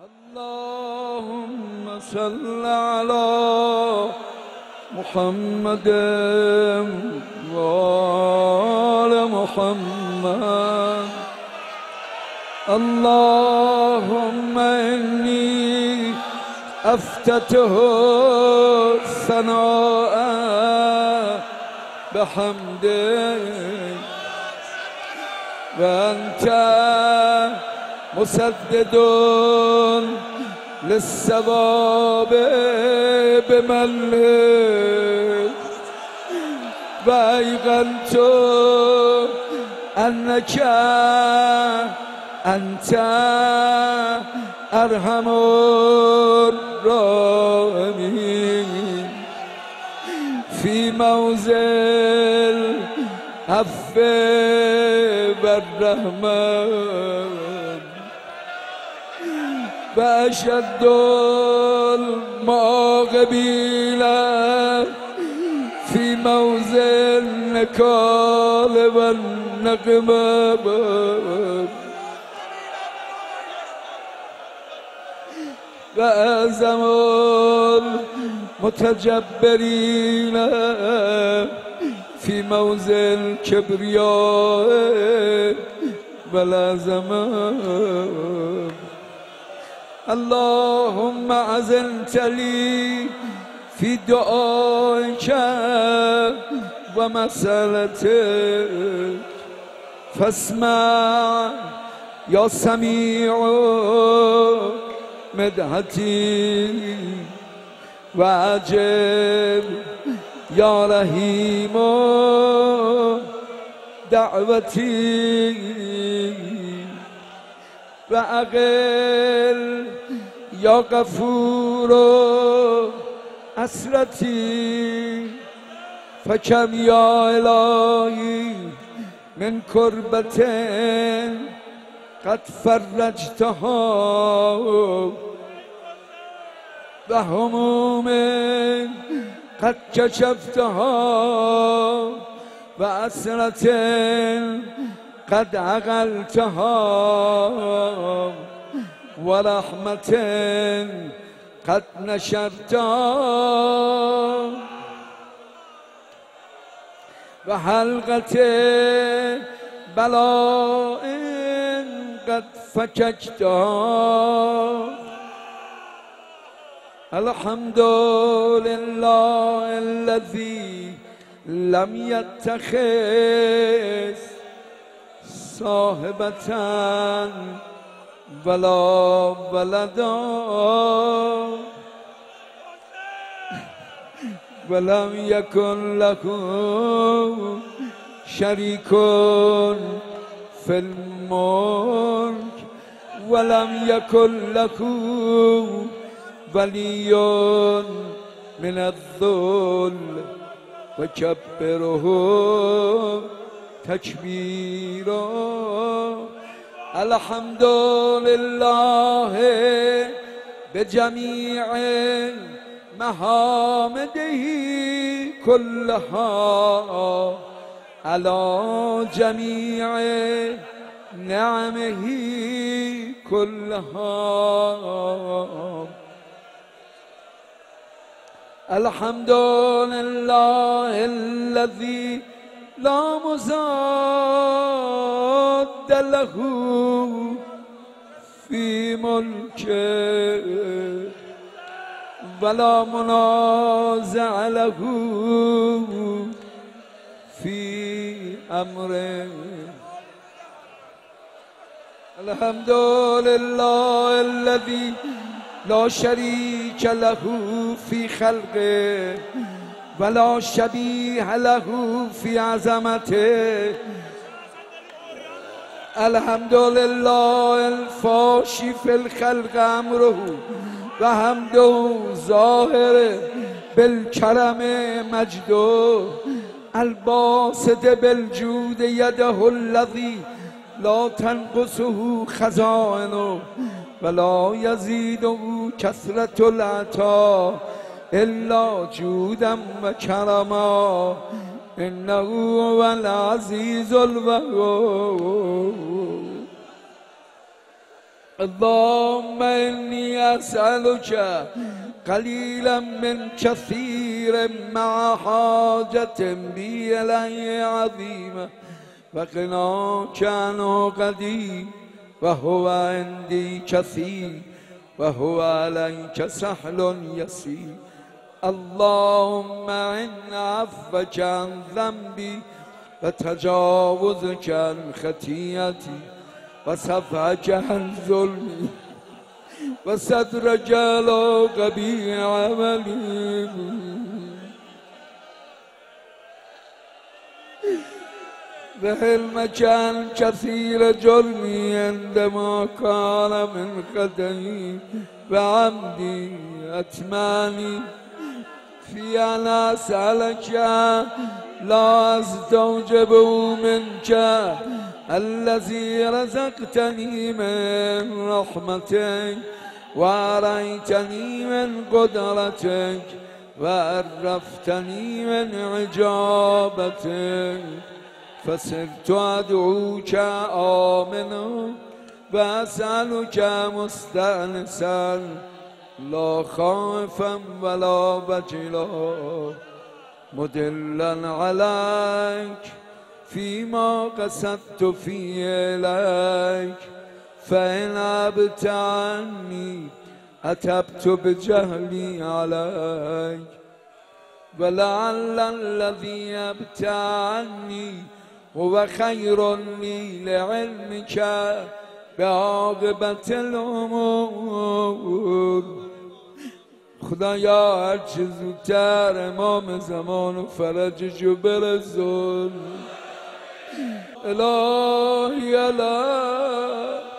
اللهم صل على محمد وآل محمد. اللهم إني أفتتح ثناء بحمدك وأنت مسدد للثواب بمنك وأيقنت أنك أنت أرحم الراحمين في موضع العفو والرحمة وأشد المعاقبين في موضع النكال والنقمة وأعظم المتجبرين في موضع الكبرياء والعظمة. اللهم أذنت لي في دعائك ومسألتك فاسمع يا سميع مدحتي وعجب يا رحيم دعوتي وأقل يا غفور أسرتي فكم يا إلهي من كربة قد فرجتها وهموم قد كشفتها وأسرة قد عقلتها ورحمة قد نشرتها وحلقة بلاء قد فككتها. الحمد لله الذي لم يتخذ صاحبة ولا ولدا ولم يكن له شريك في الملك ولم يكن له ولي من الذل وكبره تكبيرا. الحمد لله بجميع محامده كلها على جميع نعمه كلها. الحمد لله الذي لا مضاد له في ملكه ولا منازع له في أمره. الحمد لله الذي لا شريك له في خلقه ولا شبيه له في عظمته. الحمد لله الفاشي في الخلق أمره وحمده ظاهر بالكرم مجده الباسط بالجود يده الذي لا تنقصه خزائنه ولا يزيده كثرة العطاء إلا جودا وكرما إنه هو العزيز الوهاب. اللهم إني أسألك قليلا من كثير مع حاجة بي إليه عظيمة فقناك عنه قديم وهو عندي كثير وهو عليك سهل يسير. اللهم إن عفوك عن ذنبي وتجاوزك عن خطيئتي وصفحك عن ظلمي وسترك على قبيح عملي وحلمك عن كثير جرمي عندما كان من خطئي وعمدي أتماني في أن أسألك لا أستوجبه منك الذي رزقتني من رحمتك وأريتني من قدرتك وعرفتني من عجابتك فصرت أدعوك آمنا وأسألك مستأنسا لا خائفا ولا وجلا مدلا عليك فيما قصدت فيه إليك فإن أبت عني أتبت بجهلي عليك ولعل الذي أبت عني هو خير لي لعلمك بعاقبة الأمور. خدایا هرچه زودتر امام زمان و فرجشو برسون. الهی الهی